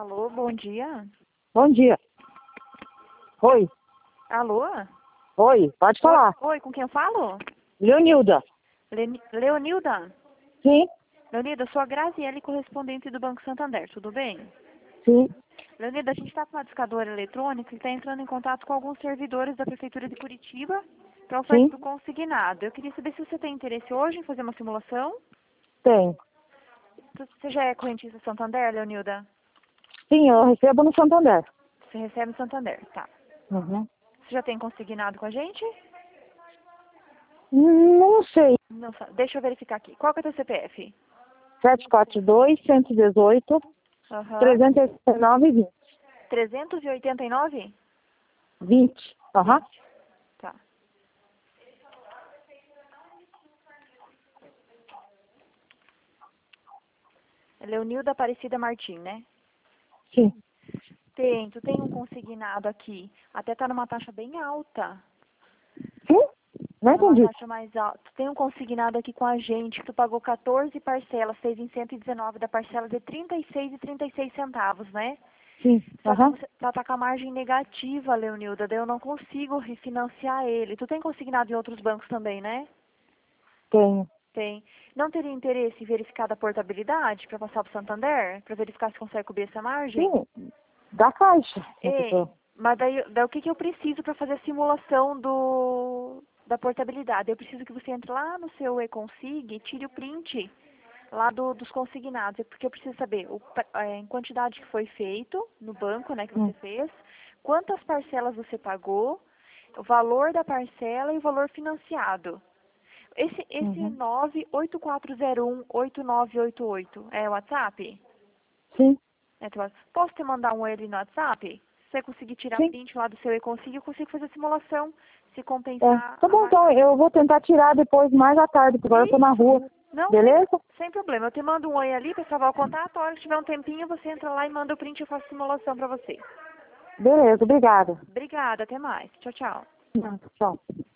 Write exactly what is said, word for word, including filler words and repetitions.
Alô, bom dia. Bom dia. Oi. Alô? Oi, pode falar. Oi, oi, com quem eu falo? Leonilda. Leni- Leonilda? Sim, Leonilda, eu sou a Graziele, correspondente do Banco Santander, tudo bem? sim, Leonilda, a gente está com uma discadora eletrônica e está entrando em contato com alguns servidores da Prefeitura de Curitiba para oferta sim, do consignado. Eu queria saber se você tem interesse hoje em fazer uma simulação. tem. Você já é correntista Santander, Leonilda? Sim, eu recebo no Santander. Você recebe no Santander, tá. Uhum. Você já tem consignado com a gente? Não sei. Não sabe. Deixa eu verificar aqui. Qual que é o teu C P F? sete quatro dois, cento e dezoito, Aham. trezentos e oitenta e nove, vinte. trezentos e oitenta e nove? vinte. Aham. Tá. Leonilda Aparecida Martim, né? Sim. Tem, tu tem um consignado aqui. Até tá numa taxa bem alta. Sim? Não Tá numa entendi. taxa mais alta. Tu tem um consignado aqui com a gente que tu pagou quatorze parcelas, fez em cento e dezenove da parcela de trinta e seis e trinta e seis centavos, né? Sim. Só que Aham. você tá, tá com a margem negativa, Leonilda, daí eu não consigo refinanciar ele. Tu tem consignado em outros bancos também, né? Tenho. Tem. Não teria interesse em verificar da portabilidade para passar para o Santander? Para verificar se consegue cobrir essa margem? Sim. Da caixa. Ei, mas daí, daí o que, que eu preciso para fazer a simulação do, da portabilidade? Eu preciso que você entre lá no seu e-consig e tire o print lá do, dos consignados, porque eu preciso saber o, pa- é, em quantidade que foi feito no banco, né, que você Hum. fez, quantas parcelas você pagou, o valor da parcela e o valor financiado. Esse, esse Uhum. nove oito quatro zero um oito nove oito oito é o WhatsApp? Sim. É teu WhatsApp? Posso te mandar um ele no WhatsApp? Se você conseguir tirar Sim. print lá do seu e-consig, eu consigo fazer a simulação, se É. compensar Tá a bom, marca. então eu vou tentar tirar depois mais à tarde, porque agora eu tô na rua. Isso. Não, sem, Beleza? sem problema. Eu te mando um oi ali para salvar o contato. A hora que tiver um tempinho, você entra lá e manda o print e eu faço a simulação para você. Beleza, obrigada. Obrigada, até mais. Tchau, tchau. Hum, Tchau.